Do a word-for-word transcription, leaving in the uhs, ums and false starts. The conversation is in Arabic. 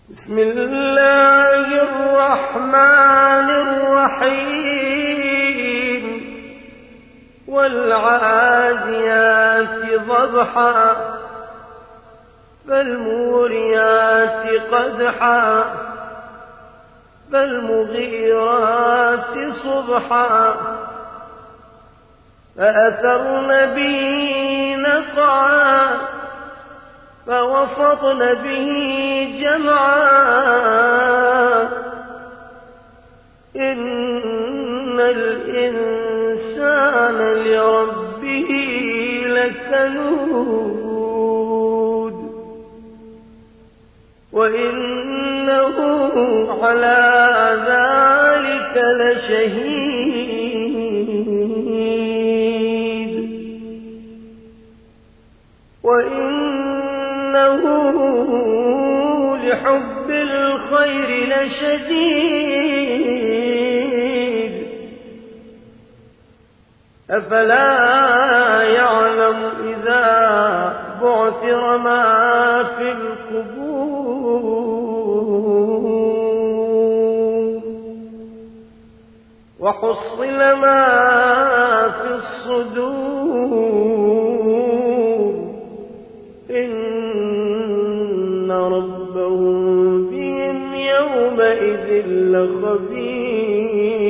بسم الله الرحمن الرحيم والعاديات ضبحا فالموريات قدحا فالمغيرات صبحا فأثرن به نقعا فوسطن به جمعا إن الإنسان لربه لكنود وإنه على ذلك لشهيد وإنه لحب الخير لشديد أفلا يعلم إذا بعثر ما في القبور وحصل ما في الصدور إن ربهم بهم يومئذ لخبير